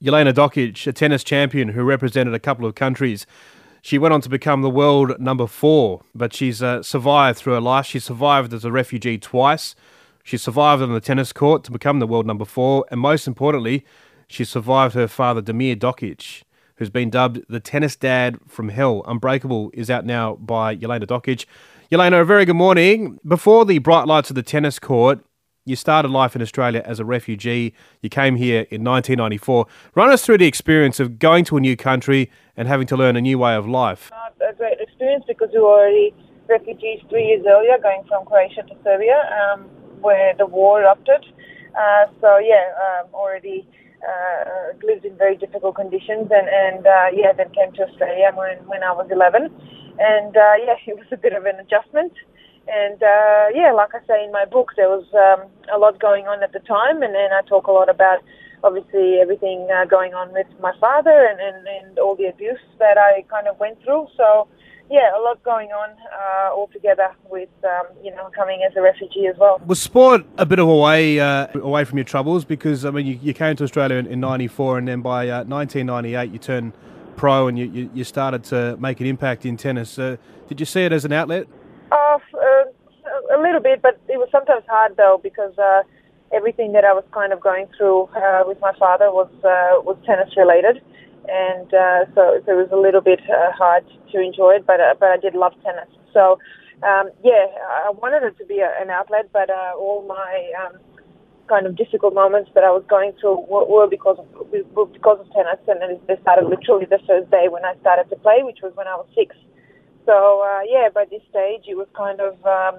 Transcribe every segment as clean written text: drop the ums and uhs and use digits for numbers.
Jelena Dokic, a tennis champion who represented a couple of countries. She went on to become the world number 4, but she's survived through her life. She survived as a refugee twice. She survived on the tennis court to become the world number 4. And most importantly, she survived her father, Damir Dokic, who's been dubbed the tennis dad from hell. Unbreakable is out now by Jelena Dokic. Jelena, a very good morning. Before the bright lights of the tennis court, you started life in Australia as a refugee. You came here in 1994. Run us through the experience of going to a new country and having to learn a new way of life. A great experience because we were already refugees 3 years earlier, going from Croatia to Serbia, where the war erupted. Already lived in very difficult conditions and then came to Australia when I was 11. And it was a bit of an adjustment. And like I say in my book, there was a lot going on at the time, and then I talk a lot about obviously everything going on with my father and all the abuse that I kind of went through. So a lot going on altogether with coming as a refugee as well. Was sport a bit of a way away from your troubles? Because I mean, you came to Australia in '94, and then by 1998 you turned pro and you started to make an impact in tennis. Did you see it as an outlet? A little bit, but it was sometimes hard though because everything that I was kind of going through with my father was tennis related, and so it was a little bit hard to enjoy it. But I did love tennis, so I wanted it to be an outlet. But all my kind of difficult moments that I was going through were because of tennis, and they started literally the first day when I started to play, which was when I was 6. So, by this stage, it was kind of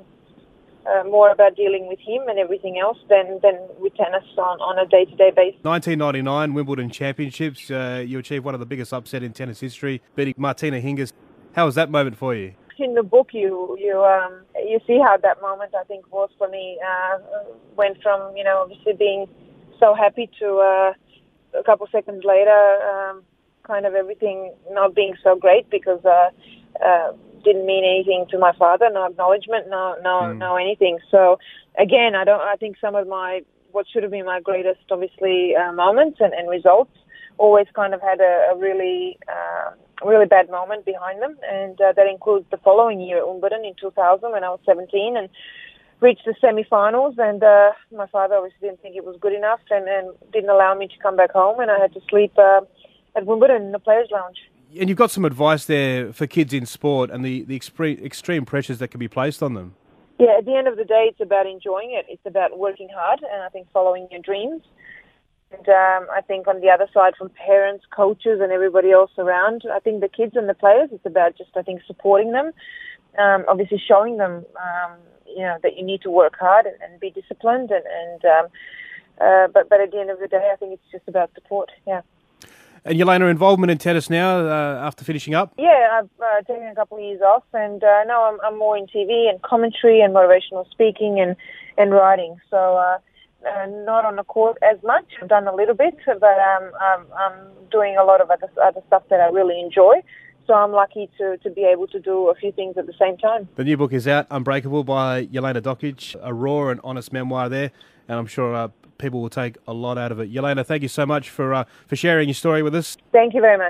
more about dealing with him and everything else than with tennis on a day-to-day basis. 1999 Wimbledon Championships, you achieved one of the biggest upset in tennis history, beating Martina Hingis. How was that moment for you? In the book, you see how that moment, I think, was for me. Went from, obviously being so happy to a couple seconds later, kind of everything not being so great because didn't mean anything to my father, no acknowledgement, no anything. So again, I think some of what should have been my greatest, obviously, moments and results always kind of had a really bad moment behind them, and that includes the following year at Wimbledon in 2000 when I was 17 and reached the semi-finals, and my father obviously didn't think it was good enough and didn't allow me to come back home, and I had to sleep at Wimbledon in the Players' Lounge. And you've got some advice there for kids in sport and the extreme pressures that can be placed on them. Yeah, at the end of the day, it's about enjoying it. It's about working hard and I think following your dreams. And I think on the other side, from parents, coaches and everybody else around, I think the kids and the players, it's about just, I think, supporting them, obviously showing them, that you need to work hard and be disciplined. But at the end of the day, I think it's just about support, yeah. And Jelena, involvement in tennis now after finishing up? Yeah, I've taken a couple of years off, and now I'm more in TV and commentary and motivational speaking and writing. So not on the court as much. I've done a little bit, but I'm doing a lot of other stuff that I really enjoy. So I'm lucky to be able to do a few things at the same time. The new book is out, Unbreakable, by Jelena Dokic, a raw and honest memoir there, and I'm sure people will take a lot out of it. Jelena, thank you so much for sharing your story with us. Thank you very much.